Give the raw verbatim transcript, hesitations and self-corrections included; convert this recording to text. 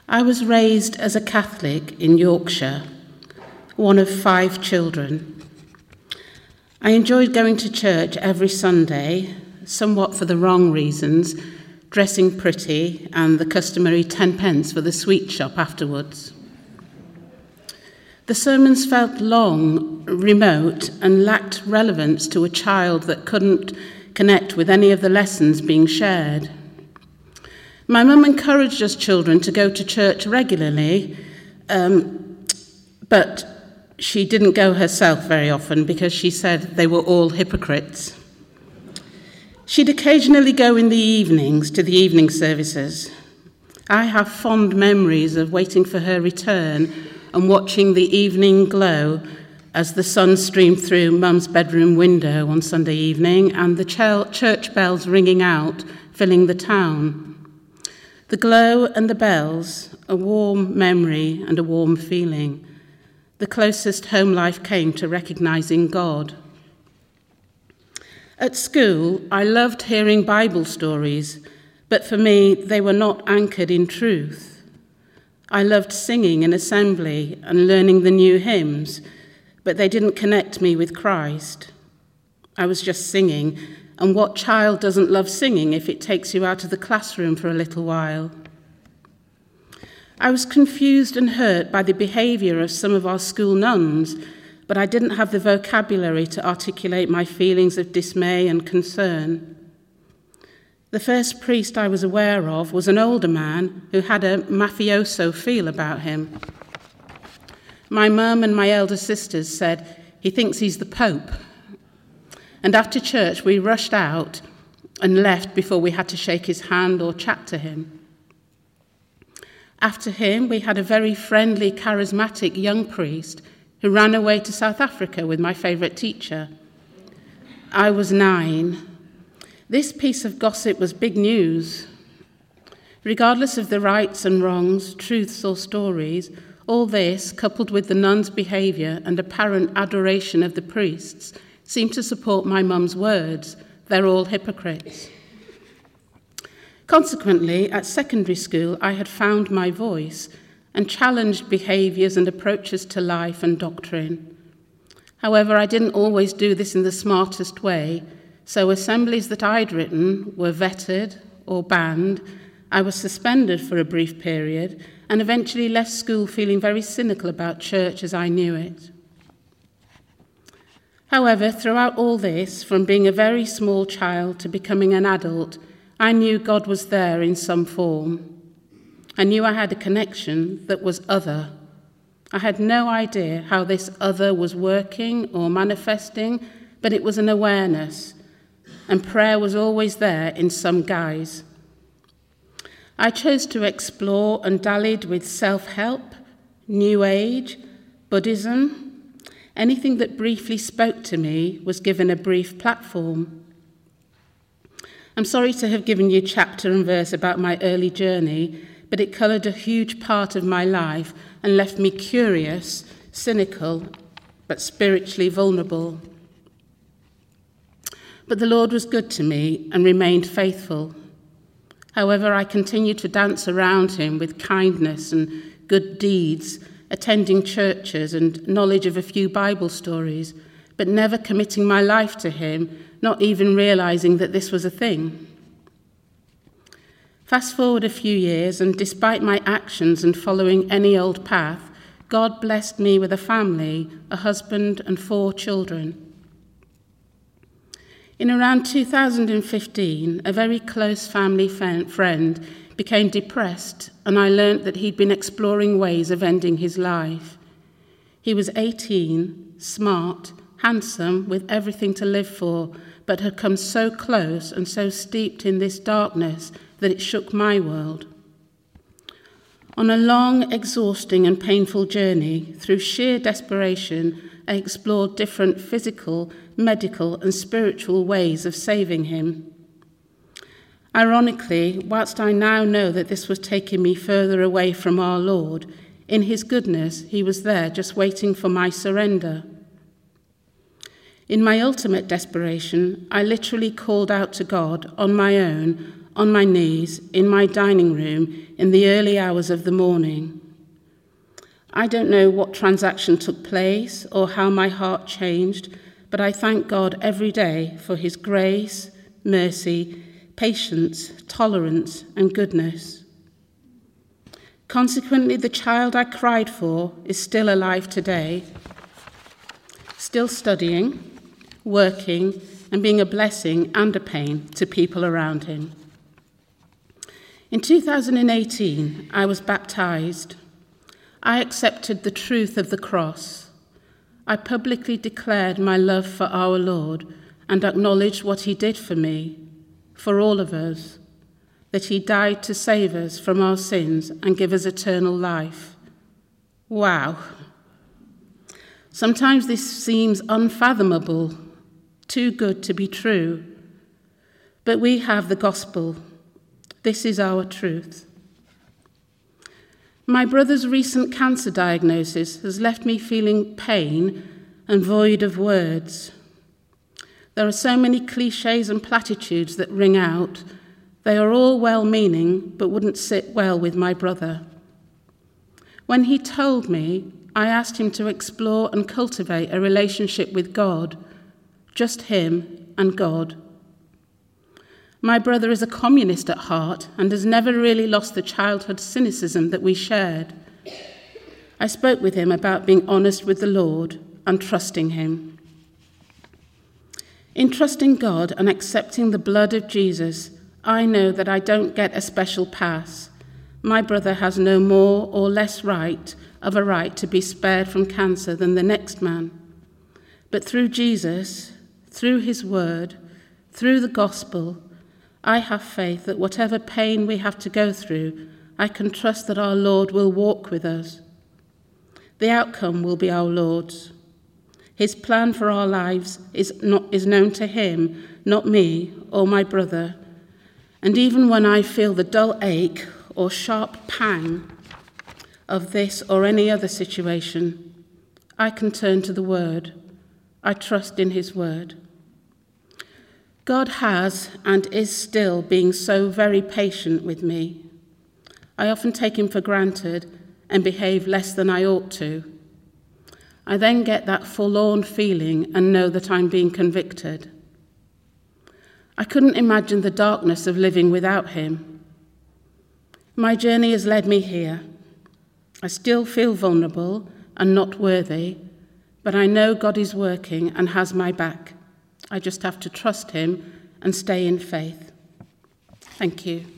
I was raised as a Catholic in Yorkshire, one of five children. I enjoyed going to church every Sunday, somewhat for the wrong reasons, dressing pretty and the customary ten pence for the sweet shop afterwards. The sermons felt long, remote, and lacked relevance to a child that couldn't connect with any of the lessons being shared. My mum encouraged us children to go to church regularly, um, but she didn't go herself very often because she said they were all hypocrites. She'd occasionally go in the evenings to the evening services. I have fond memories of waiting for her return and watching the evening glow as the sun streamed through Mum's bedroom window on Sunday evening and the ch- church bells ringing out, filling the town. The glow and the bells, a warm memory and a warm feeling. The closest home life came to recognising God. At school, I loved hearing Bible stories, but for me, they were not anchored in truth. I loved singing in assembly and learning the new hymns, but they didn't connect me with Christ. I was just singing, and what child doesn't love singing if it takes you out of the classroom for a little while? I was confused and hurt by the behaviour of some of our school nuns, but I didn't have the vocabulary to articulate my feelings of dismay and concern. The first priest I was aware of was an older man who had a mafioso feel about him. My mum and my elder sisters said, "He thinks he's the Pope." And after church, we rushed out and left before we had to shake his hand or chat to him. After him, we had a very friendly, charismatic young priest who ran away to South Africa with my favourite teacher. I was nine. This piece of gossip was big news. Regardless of the rights and wrongs, truths or stories, all this, coupled with the nuns' behaviour and apparent adoration of the priests, seemed to support my mum's words. They're all hypocrites. Consequently, at secondary school, I had found my voice and challenged behaviours and approaches to life and doctrine. However, I didn't always do this in the smartest way, so assemblies that I'd written were vetted or banned. I was suspended for a brief period and eventually left school feeling very cynical about church as I knew it. However, throughout all this, from being a very small child to becoming an adult, I knew God was there in some form. I knew I had a connection that was other. I had no idea how this other was working or manifesting, but it was an awareness, and prayer was always there in some guise. I chose to explore and dallied with self-help, New Age, Buddhism. Anything that briefly spoke to me was given a brief platform. I'm sorry to have given you chapter and verse about my early journey, but it coloured a huge part of my life and left me curious, cynical, but spiritually vulnerable. But the Lord was good to me and remained faithful. However, I continued to dance around him with kindness and good deeds, attending churches and knowledge of a few Bible stories, but never committing my life to him, not even realising that this was a thing. Fast forward a few years, and despite my actions and following any old path, God blessed me with a family, a husband and four children. In around two thousand fifteen, a very close family friend became depressed, and I learnt that he'd been exploring ways of ending his life. He was eighteen, smart, handsome, with everything to live for, but had come so close and so steeped in this darkness that it shook my world. On a long, exhausting and painful journey, through sheer desperation, I explored different physical, medical and spiritual ways of saving him. Ironically, whilst I now know that this was taking me further away from our Lord, in his goodness, he was there just waiting for my surrender. In my ultimate desperation, I literally called out to God on my own, on my knees in my dining room in the early hours of the morning. I don't know what transaction took place or how my heart changed, but I thank God every day for his grace, mercy, patience, tolerance, and goodness. Consequently, the child I cried for is still alive today, still studying, working, and being a blessing and a pain to people around him. In two thousand eighteen, I was baptized. I accepted the truth of the cross. I publicly declared my love for our Lord and acknowledged what he did for me, for all of us, that he died to save us from our sins and give us eternal life. Wow. Sometimes this seems unfathomable, too good to be true. But we have the gospel. This is our truth. My brother's recent cancer diagnosis has left me feeling pain and void of words. There are so many cliches and platitudes that ring out. They are all well-meaning, but wouldn't sit well with my brother. When he told me, I asked him to explore and cultivate a relationship with God, just him and God. My brother is a communist at heart and has never really lost the childhood cynicism that we shared. I spoke with him about being honest with the Lord and trusting him. In trusting God and accepting the blood of Jesus, I know that I don't get a special pass. My brother has no more or less right of a right to be spared from cancer than the next man. But through Jesus, through his word, through the gospel, I have faith that whatever pain we have to go through, I can trust that our Lord will walk with us. The outcome will be our Lord's. His plan for our lives is not is known to him, not me or my brother. And even when I feel the dull ache or sharp pang of this or any other situation, I can turn to the word. I trust in his word. God has and is still being so very patient with me. I often take him for granted and behave less than I ought to. I then get that forlorn feeling and know that I'm being convicted. I couldn't imagine the darkness of living without him. My journey has led me here. I still feel vulnerable and not worthy, but I know God is working and has my back. I just have to trust him and stay in faith. Thank you.